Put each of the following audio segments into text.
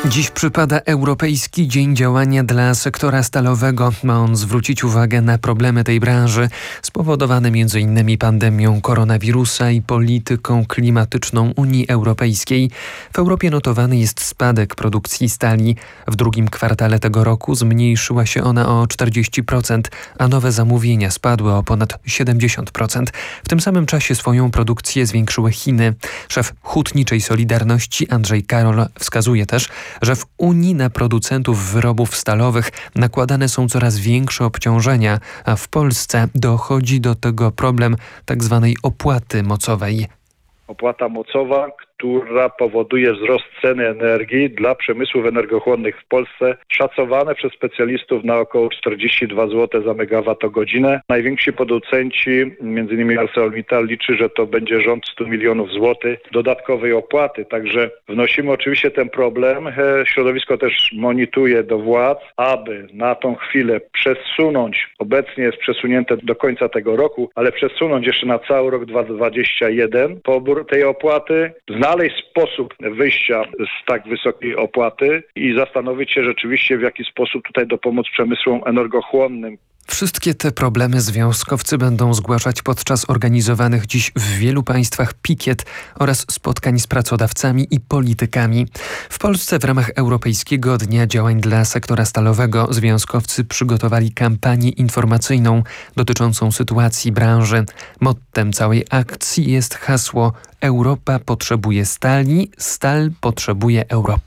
Dziś przypada Europejski Dzień Działania dla sektora stalowego. Ma on zwrócić uwagę na problemy tej branży spowodowane m.in. pandemią koronawirusa i polityką klimatyczną Unii Europejskiej. W Europie notowany jest spadek produkcji stali. W drugim kwartale tego roku zmniejszyła się ona o 40%, a nowe zamówienia spadły o ponad 70%. W tym samym czasie swoją produkcję zwiększyły Chiny. Szef Hutniczej Solidarności Andrzej Karol wskazuje też, że w Unii na producentów wyrobów stalowych nakładane są coraz większe obciążenia, a w Polsce dochodzi do tego problem tzw. opłaty mocowej. Opłata mocowa, która powoduje wzrost ceny energii dla przemysłów energochłonnych w Polsce, szacowane przez specjalistów na około 42 zł za megawattogodzinę. Najwięksi producenci, m.in. ArcelorMittal, liczy, że to będzie rząd 100 milionów złotych dodatkowej opłaty. Także wnosimy oczywiście ten problem. Środowisko też monitoruje do władz, aby na tą chwilę przesunąć, obecnie jest przesunięte do końca tego roku, ale przesunąć jeszcze na cały rok 2021 pobór tej opłaty, znaleźć sposób wyjścia z tak wysokiej opłaty i zastanowić się rzeczywiście, w jaki sposób tutaj dopomóc przemysłom energochłonnym. Wszystkie te problemy związkowcy będą zgłaszać podczas organizowanych dziś w wielu państwach pikiet oraz spotkań z pracodawcami i politykami. W Polsce w ramach Europejskiego Dnia Działań dla sektora stalowego związkowcy przygotowali kampanię informacyjną dotyczącą sytuacji branży. Mottem całej akcji jest hasło „Europa potrzebuje stali, stal potrzebuje Europy”.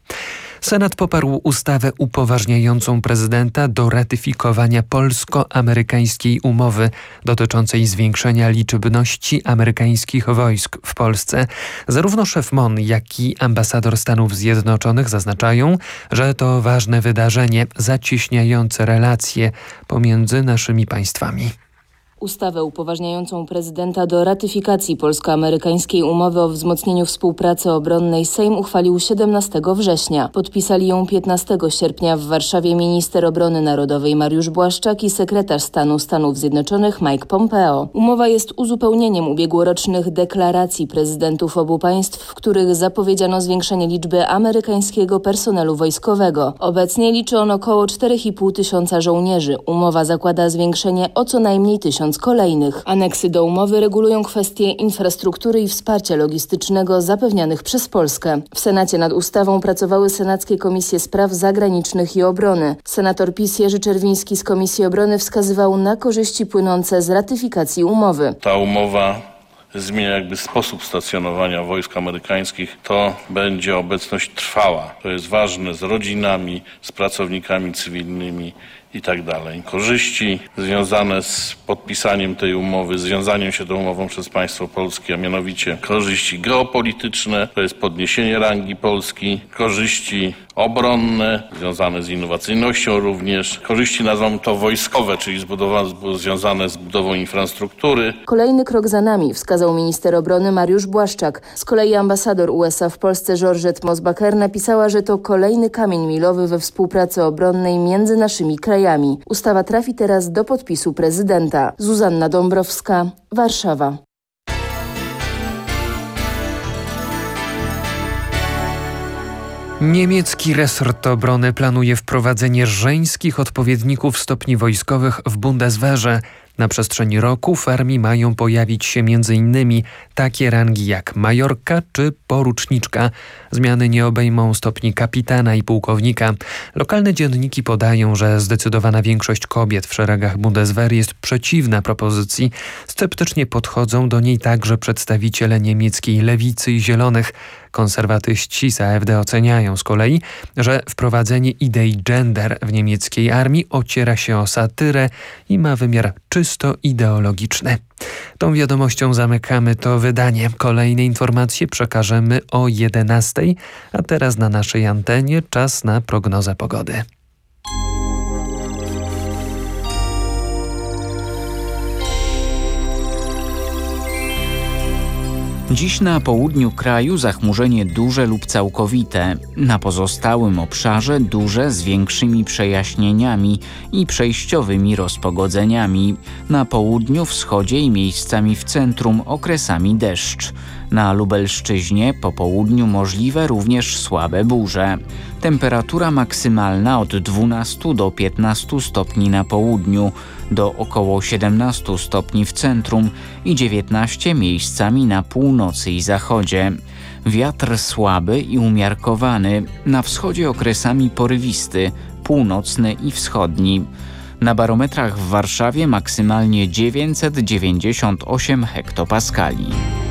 Senat poparł ustawę upoważniającą prezydenta do ratyfikowania polsko-amerykańskiej umowy dotyczącej zwiększenia liczebności amerykańskich wojsk w Polsce. Zarówno szef MON, jak i ambasador Stanów Zjednoczonych zaznaczają, że to ważne wydarzenie zacieśniające relacje pomiędzy naszymi państwami. Ustawę upoważniającą prezydenta do ratyfikacji polsko-amerykańskiej umowy o wzmocnieniu współpracy obronnej Sejm uchwalił 17 września. Podpisali ją 15 sierpnia w Warszawie minister obrony narodowej Mariusz Błaszczak i sekretarz stanu Stanów Zjednoczonych Mike Pompeo. Umowa jest uzupełnieniem ubiegłorocznych deklaracji prezydentów obu państw, w których zapowiedziano zwiększenie liczby amerykańskiego personelu wojskowego. Obecnie liczy on około 4,5 tysiąca żołnierzy. Umowa zakłada zwiększenie o co najmniej 1000 kolejnych. Aneksy do umowy regulują kwestie infrastruktury i wsparcia logistycznego zapewnianych przez Polskę. W Senacie nad ustawą pracowały senackie komisje spraw zagranicznych i obrony. Senator PiS Jerzy Czerwiński z Komisji Obrony wskazywał na korzyści płynące z ratyfikacji umowy. Ta umowa zmienia sposób stacjonowania wojsk amerykańskich. To będzie obecność trwała. To jest ważne z rodzinami, z pracownikami cywilnymi i tak dalej. Korzyści związane z podpisaniem tej umowy, związaniem się tą umową przez państwo polskie, a mianowicie korzyści geopolityczne, to jest podniesienie rangi Polski, korzyści obronne, związane z innowacyjnością również, korzyści nazwamy to wojskowe, czyli związane z budową infrastruktury. Kolejny krok za nami, wskazał minister obrony Mariusz Błaszczak. Z kolei ambasador USA w Polsce Georgette Mosbacher napisała, że to kolejny kamień milowy we współpracy obronnej między naszymi krajami. Ustawa trafi teraz do podpisu prezydenta. Zuzanna Dąbrowska, Warszawa. Niemiecki resort obrony planuje wprowadzenie żeńskich odpowiedników stopni wojskowych w Bundeswehrze. Na przestrzeni roku w armii mają pojawić się m.in. takie rangi jak majorka czy poruczniczka. Zmiany nie obejmą stopni kapitana i pułkownika. Lokalne dzienniki podają, że zdecydowana większość kobiet w szeregach Bundeswehry jest przeciwna propozycji. Sceptycznie podchodzą do niej także przedstawiciele niemieckiej lewicy i zielonych. Konserwatyści z AfD oceniają z kolei, że wprowadzenie idei gender w niemieckiej armii ociera się o satyrę i ma wymiar czysto ideologiczny. Tą wiadomością zamykamy to wydanie. Kolejne informacje przekażemy o 11, a teraz na naszej antenie czas na prognozę pogody. Dziś na południu kraju zachmurzenie duże lub całkowite. Na pozostałym obszarze duże z większymi przejaśnieniami i przejściowymi rozpogodzeniami. Na południu, wschodzie i miejscami w centrum okresami deszcz. Na Lubelszczyźnie po południu możliwe również słabe burze. Temperatura maksymalna od 12 do 15 stopni na południu, do około 17 stopni w centrum i 19 miejscami na północy i zachodzie. Wiatr słaby i umiarkowany, na wschodzie okresami porywisty, północny i wschodni. Na barometrach w Warszawie maksymalnie 998 hektopaskali.